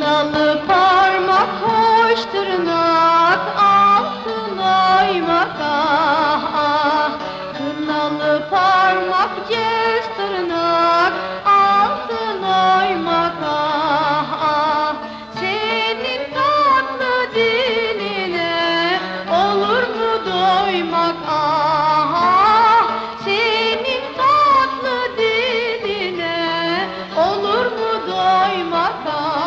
Kınalı parmak hoş tırnak, altın oymak ah ah. Kınalı parmak cez tırnak, altın oymak ah ah. Senin tatlı diline olur mu doymak ah ah. Senin tatlı diline olur mu doymak ah.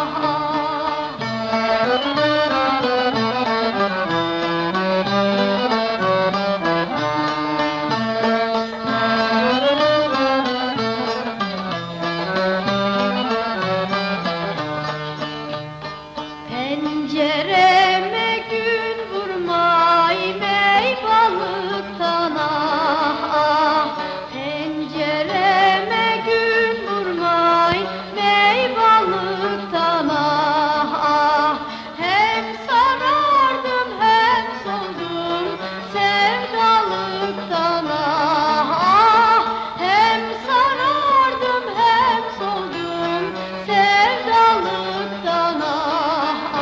Pencereme gün vurmay mey balıktan ah ah. Pencereme gün vurmay mey balıktan ah ah. Hem sarardım hem soldum sevdalıktan ah ah. Hem sarardım hem soldum sevdalıktan ah ah.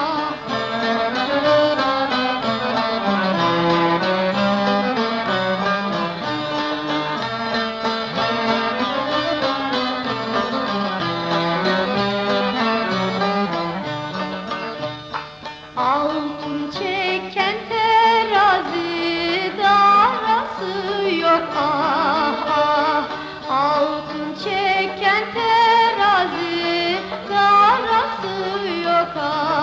Altın çeken terazi darası yok ah ah. Altın çeken terazi darası yok ah.